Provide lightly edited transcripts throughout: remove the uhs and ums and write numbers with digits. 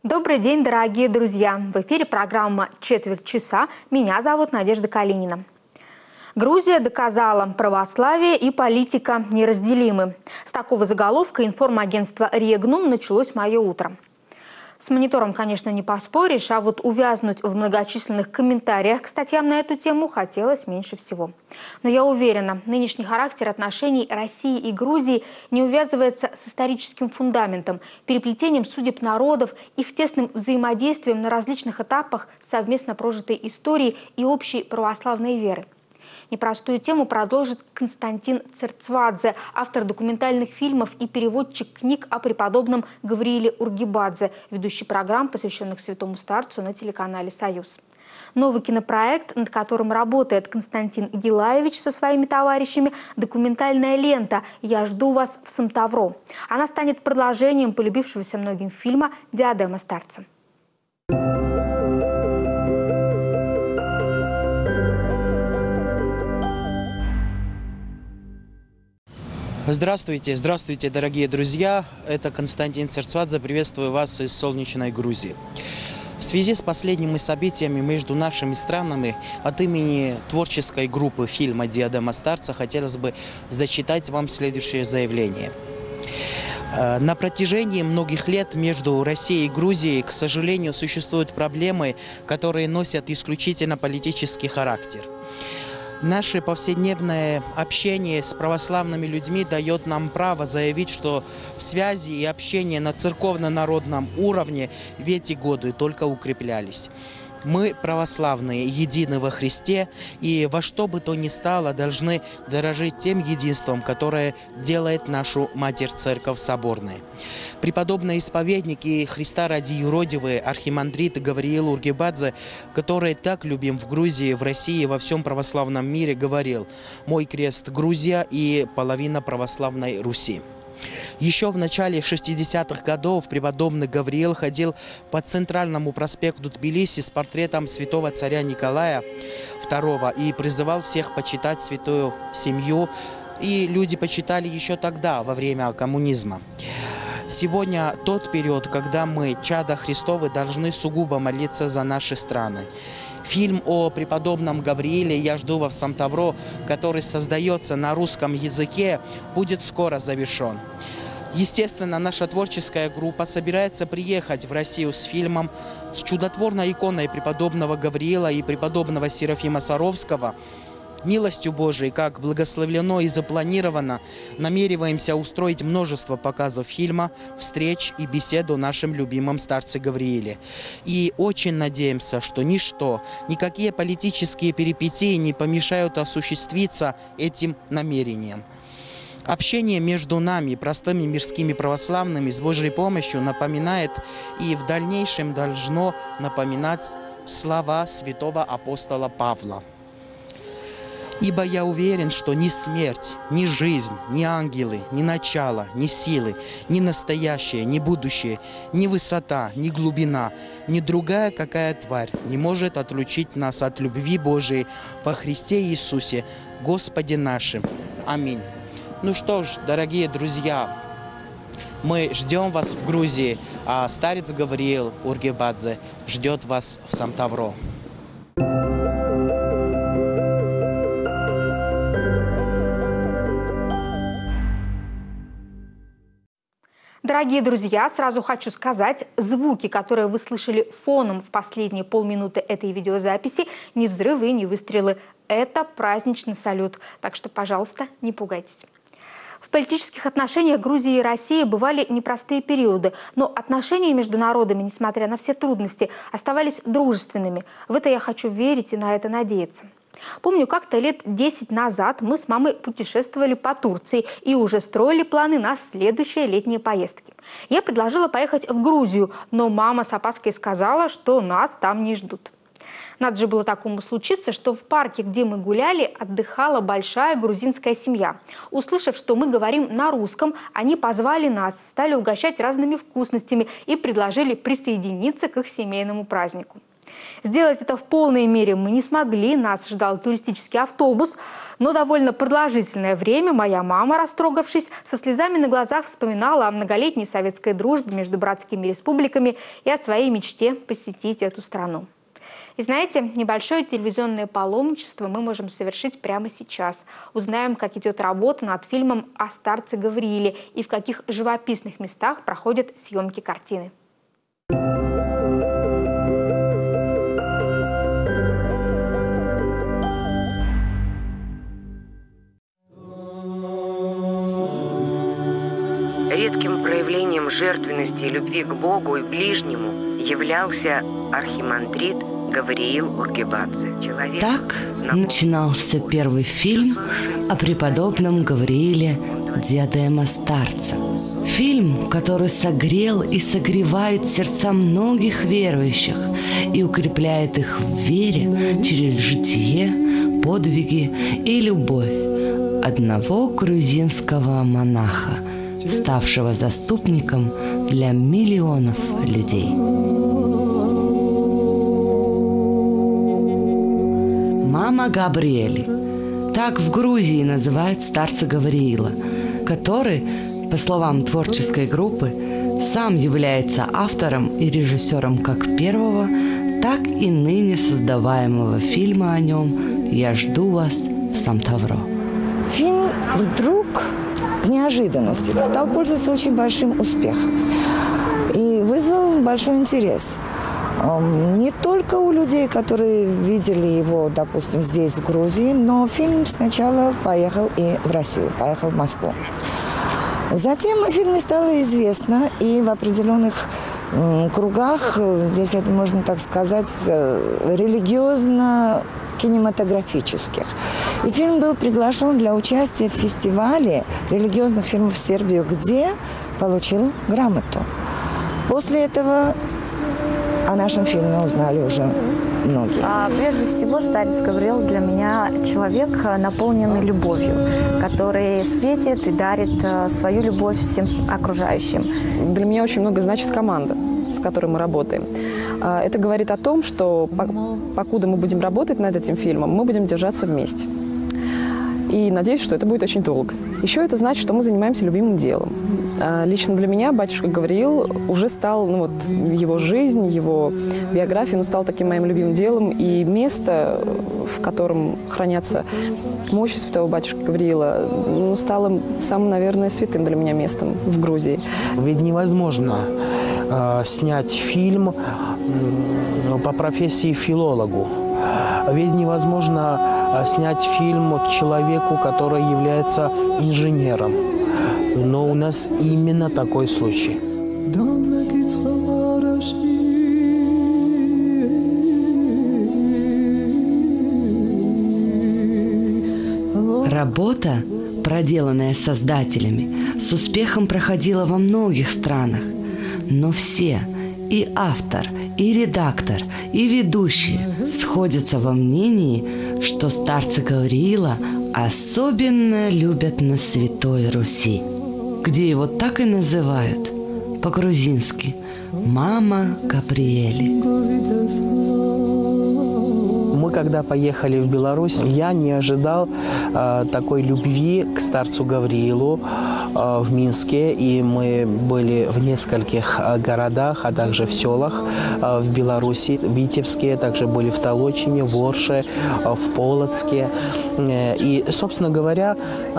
Добрый день, дорогие друзья! В эфире программа «Четверть часа». Меня зовут Надежда Калинина. Грузия доказала: православие и политика неразделимы. С такого заголовка информагентства «Регнум» началось мое утро. С монитором, конечно, не поспоришь, а вот увязнуть в многочисленных комментариях к статьям на эту тему хотелось меньше всего. Но я уверена, нынешний характер отношений России и Грузии не увязывается с историческим фундаментом, переплетением судеб народов, их тесным взаимодействием на различных этапах совместно прожитой истории и общей православной веры. Непростую тему продолжит Константин Церцвадзе, автор документальных фильмов и переводчик книг о преподобном Гаврииле Ургибадзе, ведущий программ, посвященных святому старцу на телеканале «Союз». Новый кинопроект, над которым работает Константин Гилаевич со своими товарищами, документальная лента «Я жду вас в Сомтавро». Она станет продолжением полюбившегося многим фильма «Диадема старца». Здравствуйте, здравствуйте, дорогие друзья! Это Константин Церцвадзе. Приветствую вас из солнечной Грузии. В связи с последними событиями между нашими странами от имени творческой группы фильма «Диадема старца» хотелось бы зачитать вам следующее заявление. На протяжении многих лет между Россией и Грузией, к сожалению, существуют проблемы, которые носят исключительно политический характер. Наше повседневное общение с православными людьми дает нам право заявить, что связи и общение на церковно-народном уровне в эти годы только укреплялись. Мы, православные, едины во Христе и во что бы то ни стало должны дорожить тем единством, которое делает нашу Матерь Церковь соборной. Преподобный исповедник и Христа ради юродивый архимандрит Гавриил Ургибадзе, который так любим в Грузии, в России и во всем православном мире, говорил: «Мой крест – Грузия и половина православной Руси». Еще в начале 60-х годов преподобный Гавриил ходил по центральному проспекту Тбилиси с портретом святого царя Николая II и призывал всех почитать святую семью. И люди почитали еще тогда, во время коммунизма. Сегодня тот период, когда мы, чада Христовы, должны сугубо молиться за наши страны. Фильм о преподобном Гаврииле «Я жду вас в Сомтавро», который создается на русском языке, будет скоро завершен. Естественно, наша творческая группа собирается приехать в Россию с фильмом, с чудотворной иконой преподобного Гавриила и преподобного Серафима Саровского. Милостью Божией, как благословлено и запланировано, намереваемся устроить множество показов фильма, встреч и бесед о нашем любимом старце Гаврииле. И очень надеемся, что ничто, никакие политические перипетии не помешают осуществиться этим намерениям. Общение между нами, простыми мирскими православными, с Божьей помощью напоминает и в дальнейшем должно напоминать слова святого апостола Павла. «Ибо я уверен, что ни смерть, ни жизнь, ни ангелы, ни начало, ни силы, ни настоящее, ни будущее, ни высота, ни глубина, ни другая какая тварь не может отлучить нас от любви Божией во Христе Иисусе, Господе нашим. Аминь». Ну что ж, дорогие друзья, мы ждем вас в Грузии, а старец Гавриил Ургибадзе ждет вас в Сомтавро. Дорогие друзья, сразу хочу сказать, звуки, которые вы слышали фоном в последние полминуты этой видеозаписи, не взрывы и не выстрелы. Это праздничный салют, так что, пожалуйста, не пугайтесь. В политических отношениях Грузии и России бывали непростые периоды, но отношения между народами, несмотря на все трудности, оставались дружественными. В это я хочу верить и на это надеяться. Помню, как-то лет 10 назад мы с мамой путешествовали по Турции и уже строили планы на следующие летние поездки. Я предложила поехать в Грузию, но мама с опаской сказала, что нас там не ждут. Надо же было такому случиться, что в парке, где мы гуляли, отдыхала большая грузинская семья. Услышав, что мы говорим на русском, они позвали нас, стали угощать разными вкусностями и предложили присоединиться к их семейному празднику. Сделать это в полной мере мы не смогли, нас ждал туристический автобус, но довольно продолжительное время моя мама, растрогавшись, со слезами на глазах вспоминала о многолетней советской дружбе между братскими республиками и о своей мечте посетить эту страну. И знаете, небольшое телевизионное паломничество мы можем совершить прямо сейчас. Узнаем, как идет работа над фильмом о старце Гаврииле и в каких живописных местах проходят съемки картины. Редким проявлением жертвенности и любви к Богу и ближнему являлся архимандрит Гавриил Ургебадзе. Так начинался первый фильм о преподобном Гаврииле «Диадема старца». Фильм, который согрел и согревает сердца многих верующих и укрепляет их в вере через житие, подвиги и любовь одного грузинского монаха, ставшего заступником для миллионов людей. Мама Габриэли. Так в Грузии называют старца Гавриила, который, по словам творческой группы, сам является автором и режиссером как первого, так и ныне создаваемого фильма о нем «Я жду вас, Самтавро». Фильм вдруг к неожиданности стал пользоваться очень большим успехом и вызвал большой интерес. Не только у людей, которые видели его, допустим, здесь, в Грузии, но фильм сначала поехал и в Россию, поехал в Москву. Затем о фильме стало известно и в определенных кругах, если это можно так сказать, религиозно-кинематографических. И фильм был приглашен для участия в фестивале религиозных фильмов в Сербию, где получил грамоту. После этого о нашем фильме узнали уже многие. Прежде всего, старец Гавриил для меня человек, наполненный любовью, который светит и дарит свою любовь всем окружающим. Для меня очень много значит команда, с которой мы работаем. Это говорит о том, что покуда мы будем работать над этим фильмом, мы будем держаться вместе. И надеюсь, что это будет очень долго. Еще это значит, что мы занимаемся любимым делом. Лично для меня батюшка Гавриил уже стал, его жизнь, его биография, стал таким моим любимым делом. И место, в котором хранятся мощи святого батюшки Гавриила, стало самым, наверное, святым для меня местом в Грузии. Ведь невозможно снять фильм по профессии филологу. Ведь невозможно снять фильм человеку, который является инженером. Но у нас именно такой случай. Работа, проделанная создателями, с успехом проходила во многих странах. Но все, и автор, и редактор, и ведущие, сходятся во мнении, что старца Гавриила особенно любят на Святой Руси, где его так и называют по-грузински «Мама Габриэли». Мы, когда поехали в Беларусь, я не ожидал такой любви к старцу Гавриилу в Минске. И мы были в нескольких городах, а также в селах в Беларуси, в Витебске, также были в Толочине, в Орше, в Полоцке. И, собственно говоря,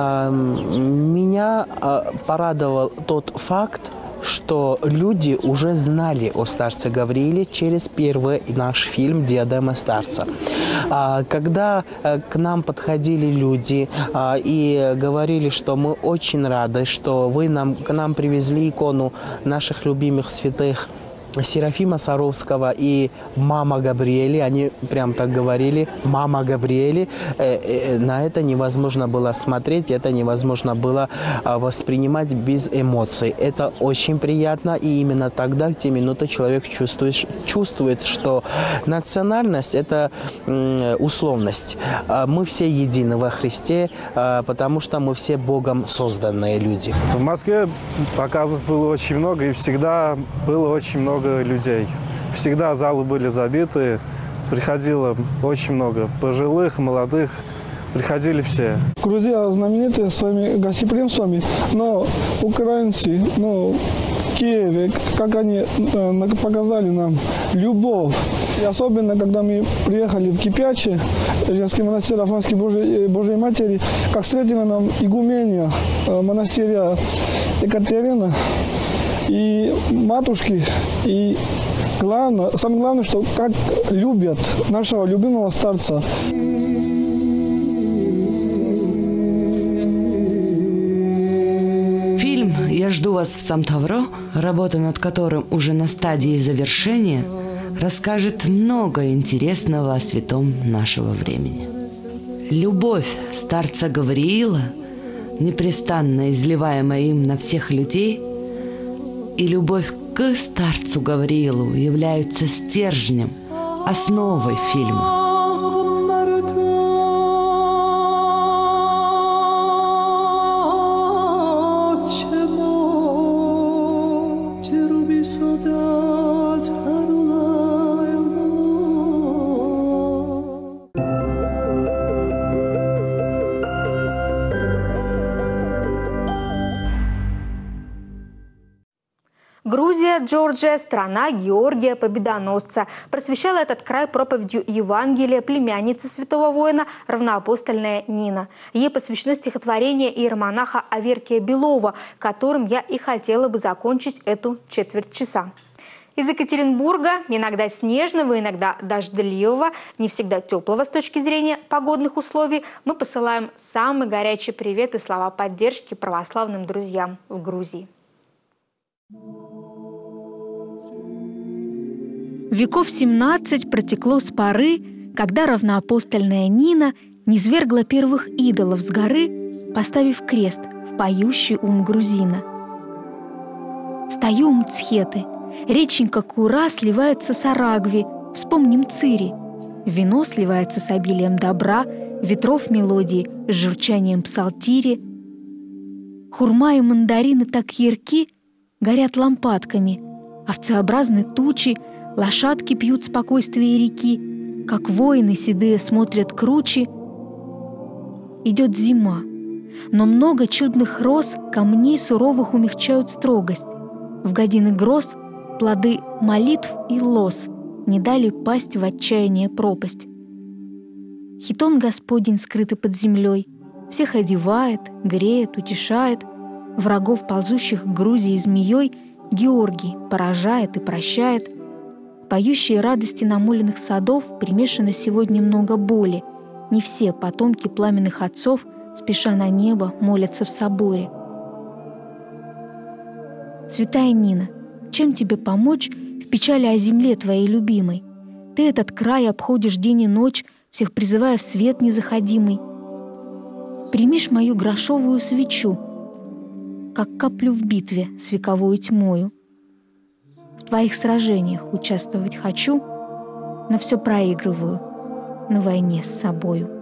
меня порадовал тот факт, что люди уже знали о старце Гаврииле через первый наш фильм «Диадема старца». Когда к нам подходили люди и говорили, что мы очень рады, что вы к нам привезли икону наших любимых святых Серафима Саровского и «Мама Габриэли», они прям так говорили, «Мама Габриэли», на это невозможно было смотреть, это невозможно было воспринимать без эмоций. Это очень приятно, и именно тогда, в те минуты, человек чувствует, что национальность – это условность. Мы все едины во Христе, потому что мы все Богом созданные люди. В Москве показов было очень много, и всегда было очень много людей. Всегда залы были забиты. Приходило очень много пожилых, молодых. Приходили все. Грузия знаменита своими гостеприимствами, но украинцы, в Киеве, как они показали нам любовь. И особенно, когда мы приехали в Кипяче, женский монастырь Афонской Божьей Матери, как встретила нам игуменья монастыря Екатерина и матушки, и самое главное, что как любят нашего любимого старца. Фильм «Я жду вас в Сам-Тавро», работа над которым уже на стадии завершения, расскажет много интересного о святом нашего времени. Любовь старца Гавриила, непрестанно изливаемая им на всех людей, и любовь к старцу Гавриилу являются стержнем, основой фильма. Грузия, Джорджия, страна Георгия Победоносца. Просвещала этот край проповедью Евангелия племянница святого воина, равноапостольная Нина. Ей посвящено стихотворение иеромонаха Аверкия Белова, которым я и хотела бы закончить эту четверть часа. Из Екатеринбурга, иногда снежного, иногда дождливого, не всегда теплого с точки зрения погодных условий, мы посылаем самый горячий привет и слова поддержки православным друзьям в Грузии. Веков 17 протекло с поры, когда равноапостольная Нина низвергла первых идолов с горы, поставив крест в поющий ум грузина. Стою у Мцхеты, реченька Кура сливается с Арагви, вспомним Цири. Вино сливается с обилием добра, ветров мелодии с журчанием псалтири. Хурма и мандарины так ярки, горят лампадками, овцеобразны тучи, лошадки пьют спокойствие реки, как воины седые смотрят кручи. Идет зима, но много чудных роз камней суровых умягчают строгость. В годины гроз плоды молитв и лоз не дали пасть в отчаяние пропасть. Хитон Господень, скрытый под землей, всех одевает, греет, утешает. Врагов, ползущих к Грузии змеей, Георгий поражает и прощает. Поющие радости намоленных садов примешано сегодня много боли. Не все потомки пламенных отцов, спеша на небо, молятся в соборе. Святая Нина, чем тебе помочь в печали о земле твоей любимой? Ты этот край обходишь день и ночь, всех призывая в свет незаходимый. Примишь мою грошовую свечу, как каплю в битве с вековой тьмою. В твоих сражениях участвовать хочу, но все проигрываю на войне с собою.